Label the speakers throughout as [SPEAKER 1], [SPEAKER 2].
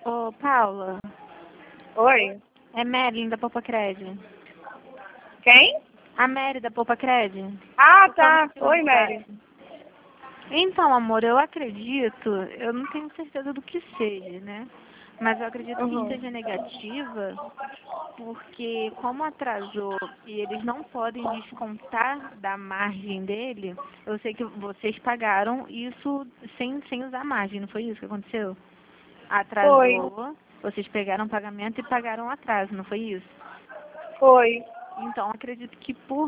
[SPEAKER 1] Ô, Paula,
[SPEAKER 2] Oi?
[SPEAKER 1] é Mary da Poupa Cred.
[SPEAKER 2] Quem?
[SPEAKER 1] A Mary da Poupa Cred.
[SPEAKER 2] Ah, tá. Oi, Mary.
[SPEAKER 1] Então, amor, eu acredito, eu não tenho certeza do que seja, né? Mas eu acredito que
[SPEAKER 2] Uhum.
[SPEAKER 1] seja negativa, porque como atrasou e eles não podem descontar da margem dele, eu sei que vocês pagaram isso sem usar margem, não foi isso que aconteceu?
[SPEAKER 2] Foi.
[SPEAKER 1] Atrasou, vocês pegaram o pagamento e pagaram o atraso, não foi isso?
[SPEAKER 2] Foi.
[SPEAKER 1] Então, acredito que por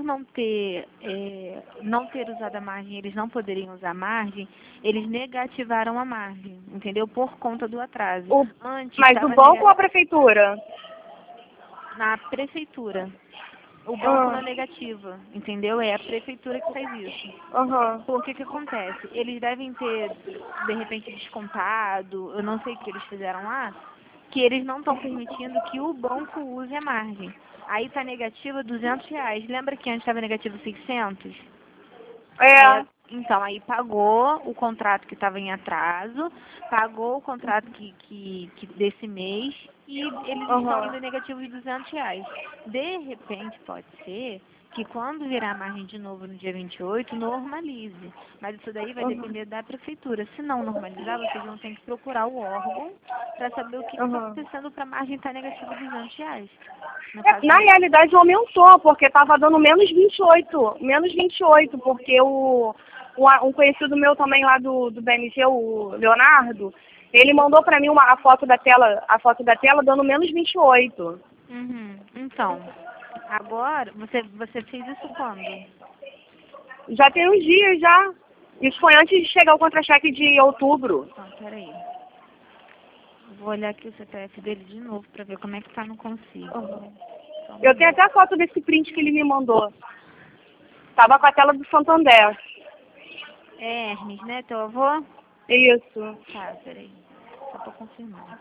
[SPEAKER 1] não ter usado a margem, eles não poderiam usar a margem, eles negativaram a margem, entendeu? Por conta do atraso.
[SPEAKER 2] O...
[SPEAKER 1] Antes
[SPEAKER 2] Mas o
[SPEAKER 1] estava
[SPEAKER 2] banco ou a prefeitura?
[SPEAKER 1] na prefeitura. O banco
[SPEAKER 2] Aham.
[SPEAKER 1] não é negativa, entendeu? É a prefeitura que faz isso.
[SPEAKER 2] Aham.
[SPEAKER 1] Por que que acontece? Eles devem ter, de repente, descontado, eu não sei o que eles fizeram lá, que eles não estão permitindo que o banco use a margem. Aí está negativa R$ 200. Lembra que antes estava negativo 600?
[SPEAKER 2] É.
[SPEAKER 1] Então, aí pagou o contrato que estava em atraso, pagou o contrato que desse mês e eles estão
[SPEAKER 2] Aham.
[SPEAKER 1] ainda negativos R$ 200. De repente, pode ser que quando virar a margem de novo no dia 28, normalize. Mas isso daí vai
[SPEAKER 2] Aham.
[SPEAKER 1] depender da prefeitura. Se não normalizar, vocês vão ter que procurar o órgão para saber o que está
[SPEAKER 2] Aham.
[SPEAKER 1] acontecendo para a margem estar negativa R$ 200. No
[SPEAKER 2] É,
[SPEAKER 1] caso,
[SPEAKER 2] na realidade aumentou, porque tava dando menos 28. Menos 28, porque um conhecido meu também lá do BNG, o Leonardo, ele mandou pra mim a foto da tela dando menos 28.
[SPEAKER 1] uhum. Então, agora, você fez isso quando?
[SPEAKER 2] Já tem uns dias já. Isso foi antes de chegar o contra-cheque de outubro.
[SPEAKER 1] Ah, peraí. Vou olhar aqui o CPF dele de novo pra ver como é que tá, não consigo.
[SPEAKER 2] Uhum.
[SPEAKER 1] Só um
[SPEAKER 2] Eu tenho
[SPEAKER 1] minuto.
[SPEAKER 2] até a foto desse print que ele me mandou. Tava com a tela do Santander.
[SPEAKER 1] É Hermes, né, teu avô?
[SPEAKER 2] Isso.
[SPEAKER 1] Tá, peraí. Só pra confirmar.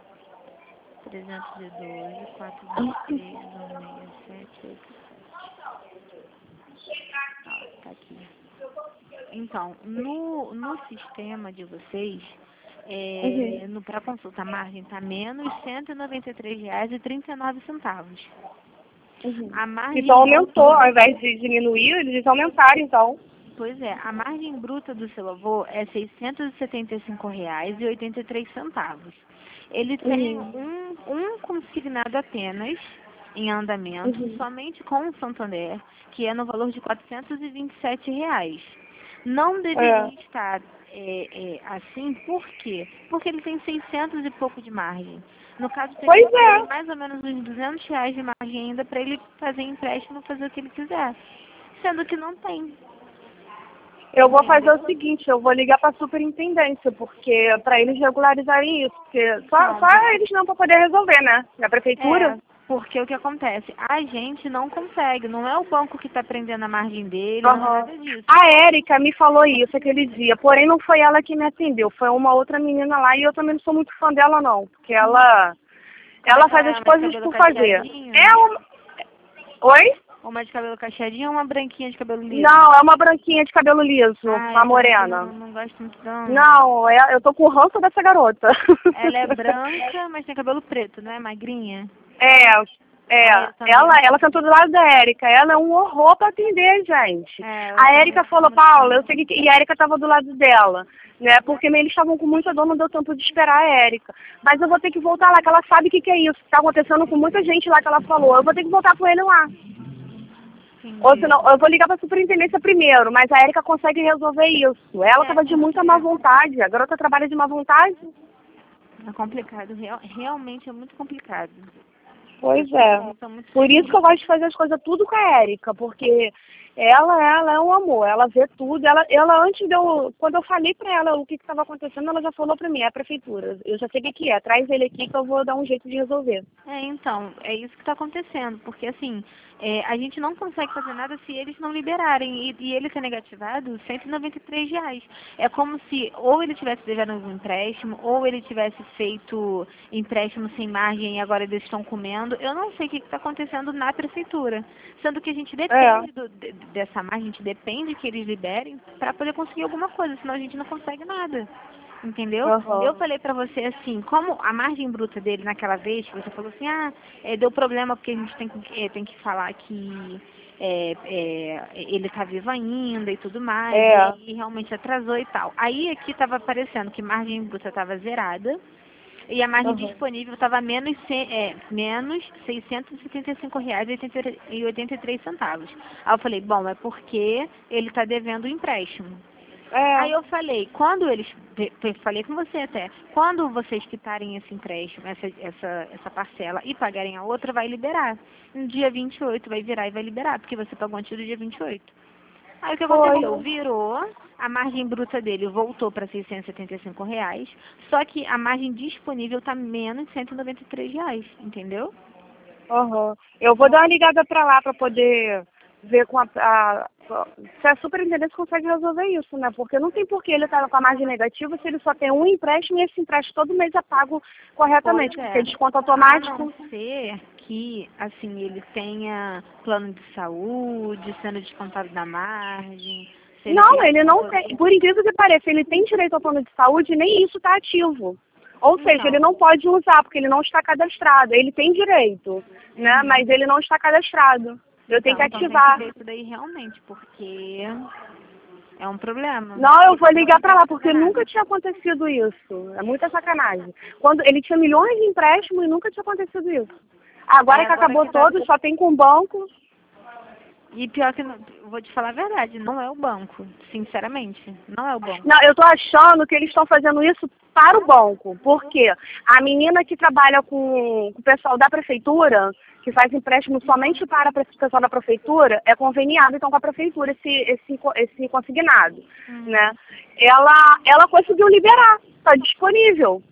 [SPEAKER 1] 312, 423, 167, 87. Ah, tá aqui. Então, no sistema de vocês,
[SPEAKER 2] Uhum.
[SPEAKER 1] para consulta a margem tá menos R$ 193,39.
[SPEAKER 2] Uhum.
[SPEAKER 1] A
[SPEAKER 2] Então
[SPEAKER 1] margem
[SPEAKER 2] aumentou,
[SPEAKER 1] bruta,
[SPEAKER 2] ao invés de diminuir, eles aumentaram então.
[SPEAKER 1] pois é, a margem bruta do seu avô é R$ 675,83. Ele tem
[SPEAKER 2] Uhum.
[SPEAKER 1] um consignado apenas em andamento,
[SPEAKER 2] Uhum.
[SPEAKER 1] somente com o Santander, que é no valor de R$ 427. Não
[SPEAKER 2] É.
[SPEAKER 1] deveria estar assim, por quê? Porque ele tem 600 e pouco de margem. No caso, teria
[SPEAKER 2] Pois
[SPEAKER 1] que ter aí
[SPEAKER 2] é.
[SPEAKER 1] mais ou menos uns R$ 200 de margem ainda para ele fazer empréstimo e fazer o que ele quiser. Sendo que não tem,
[SPEAKER 2] Eu vou fazer o
[SPEAKER 1] entendeu?
[SPEAKER 2] seguinte, eu vou ligar para a superintendência, porque para eles regularizarem isso, porque
[SPEAKER 1] Não,
[SPEAKER 2] só eles não para poder resolver, né? Na prefeitura.
[SPEAKER 1] porque o que acontece? A gente não consegue, não é o banco que está prendendo a margem dele, não é
[SPEAKER 2] Aham.
[SPEAKER 1] nada disso.
[SPEAKER 2] A Érica me falou isso aquele dia, porém não foi ela que me atendeu, foi uma outra menina lá e eu também não sou muito fã dela não, porque
[SPEAKER 1] Como é
[SPEAKER 2] ela
[SPEAKER 1] que ela
[SPEAKER 2] faz
[SPEAKER 1] é?
[SPEAKER 2] as
[SPEAKER 1] Uma de
[SPEAKER 2] coisas
[SPEAKER 1] cabelo
[SPEAKER 2] por fazer.
[SPEAKER 1] cacheadinho?
[SPEAKER 2] É uma... Oi?
[SPEAKER 1] Uma de cabelo cacheadinho ou uma branquinha de cabelo liso?
[SPEAKER 2] Não, é uma branquinha de cabelo liso,
[SPEAKER 1] Ah,
[SPEAKER 2] uma
[SPEAKER 1] essa daqui eu
[SPEAKER 2] morena.
[SPEAKER 1] não gosto muito não.
[SPEAKER 2] Não, eu tô com ranço dessa garota.
[SPEAKER 1] Ela é branca, mas tem cabelo preto, não é? Magrinha?
[SPEAKER 2] É,
[SPEAKER 1] Ah, eu também não
[SPEAKER 2] ela
[SPEAKER 1] gosto.
[SPEAKER 2] sentou do lado da Érica, ela é um horror pra atender, gente.
[SPEAKER 1] Eu
[SPEAKER 2] A
[SPEAKER 1] também
[SPEAKER 2] Érica
[SPEAKER 1] não sou
[SPEAKER 2] falou,
[SPEAKER 1] muito
[SPEAKER 2] Paula,
[SPEAKER 1] fã.
[SPEAKER 2] eu sei que... E a Érica tava do lado dela, né, porque eles estavam com muita dor, não deu tempo de esperar a Érica. Mas eu vou ter que voltar lá, que ela sabe o que é isso, que tá acontecendo com muita gente lá que ela falou. Eu vou ter que voltar com ele lá. Ou
[SPEAKER 1] Entendi.
[SPEAKER 2] senão, eu vou ligar pra superintendência primeiro, mas a Érica consegue resolver isso. Ela tava de
[SPEAKER 1] Porque
[SPEAKER 2] muita má vontade, a garota trabalha de má vontade.
[SPEAKER 1] é complicado, realmente é muito complicado.
[SPEAKER 2] Pois
[SPEAKER 1] Essas
[SPEAKER 2] é.
[SPEAKER 1] pessoas são muito
[SPEAKER 2] Por isso que eu gosto de fazer as coisas tudo com a Érica, porque ela é um amor, ela vê tudo. Ela antes de eu, quando eu falei pra ela o que estava acontecendo, ela já falou pra mim, é a prefeitura. Eu já sei o que é, traz ele aqui que eu vou dar um jeito de resolver.
[SPEAKER 1] Então, é isso que está acontecendo, porque assim, a gente não consegue fazer nada se eles não liberarem, e ele ter negativado R$ 193. É como se ou ele tivesse devendo um empréstimo, ou ele tivesse feito empréstimo sem margem e agora eles estão comendo. Eu não sei o que está acontecendo na prefeitura, sendo que a gente
[SPEAKER 2] É,
[SPEAKER 1] depende dessa margem, a gente depende que eles liberem para poder conseguir alguma coisa, senão a gente não consegue nada. Entendeu?
[SPEAKER 2] Aham.
[SPEAKER 1] Eu falei pra você assim, como a margem bruta dele naquela vez, que você falou assim, deu problema porque a gente tem que falar que ele tá vivo ainda e tudo mais,
[SPEAKER 2] É.
[SPEAKER 1] e realmente atrasou e tal. Aí aqui estava aparecendo que margem bruta estava zerada e a margem
[SPEAKER 2] Aham.
[SPEAKER 1] disponível estava menos R$ 675,83. Aí eu falei, bom, é porque ele está devendo o empréstimo.
[SPEAKER 2] É.
[SPEAKER 1] Aí eu falei, quando eles, falei com você até, quando vocês quitarem esse empréstimo, essa parcela e pagarem a outra, vai liberar. No dia 28 vai virar e vai liberar, porque você pagou antes do dia 28. Aí o que aconteceu?
[SPEAKER 2] Foi.
[SPEAKER 1] Virou, a margem bruta dele voltou para R$ 675, só que a margem disponível está menos R$ 193, entendeu?
[SPEAKER 2] Aham. Eu vou dar uma ligada pra lá pra poder ver com se a superintendência consegue resolver isso, né? Porque não tem por que ele estar com a margem negativa se ele só tem um empréstimo e esse empréstimo todo mês é pago
[SPEAKER 1] Pois
[SPEAKER 2] corretamente, porque
[SPEAKER 1] é.
[SPEAKER 2] é desconto
[SPEAKER 1] A
[SPEAKER 2] automático.
[SPEAKER 1] não ser que, assim, ele tenha plano de saúde, sendo descontado da margem, se ele
[SPEAKER 2] Não,
[SPEAKER 1] tem
[SPEAKER 2] ele
[SPEAKER 1] alguma
[SPEAKER 2] não
[SPEAKER 1] coisa.
[SPEAKER 2] tem. Por incrível que pareça, ele tem direito ao plano de saúde e nem isso está ativo. Ou seja, ele
[SPEAKER 1] Então,
[SPEAKER 2] não pode usar, porque ele não está cadastrado. Ele tem direito, né? Mas ele não está cadastrado. Eu tenho que
[SPEAKER 1] então tem que
[SPEAKER 2] ativar.
[SPEAKER 1] ver isso daí realmente, porque é um problema.
[SPEAKER 2] Não, eu
[SPEAKER 1] Ele
[SPEAKER 2] vou
[SPEAKER 1] não
[SPEAKER 2] ligar pra
[SPEAKER 1] consegue
[SPEAKER 2] lá,
[SPEAKER 1] fazer
[SPEAKER 2] porque nunca
[SPEAKER 1] nada.
[SPEAKER 2] tinha acontecido isso. É muita sacanagem. Quando ele tinha milhões de empréstimos e nunca tinha acontecido isso.
[SPEAKER 1] Aí
[SPEAKER 2] Agora que
[SPEAKER 1] agora
[SPEAKER 2] acabou
[SPEAKER 1] que tá.
[SPEAKER 2] todo, só tem com banco.
[SPEAKER 1] E pior que, vou te falar a verdade, não é o banco, sinceramente. Não é o banco.
[SPEAKER 2] Não, eu tô achando que eles estão fazendo isso para o banco. Por quê? A menina que trabalha com o pessoal da prefeitura, que faz empréstimo somente para o pessoal da prefeitura, é conveniado então com a prefeitura esse consignado, né? Ela conseguiu liberar, está disponível.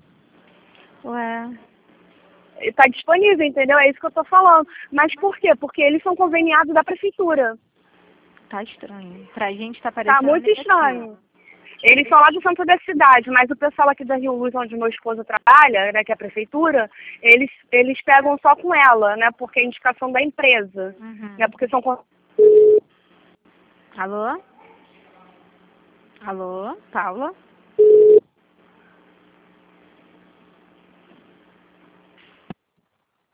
[SPEAKER 1] Ué,
[SPEAKER 2] Está disponível, entendeu? É isso que eu estou falando. Mas por quê? Porque eles são conveniados da prefeitura.
[SPEAKER 1] tá estranho. Pra gente tá
[SPEAKER 2] Tá
[SPEAKER 1] parecendo
[SPEAKER 2] muito
[SPEAKER 1] negativo.
[SPEAKER 2] estranho. Eles são lá do centro da cidade, mas o pessoal aqui da Rio Luz, onde meu esposo trabalha, né, que é a prefeitura, eles pegam só com ela, né, porque é indicação da empresa, né, porque são...
[SPEAKER 1] Alô? Alô? Paula?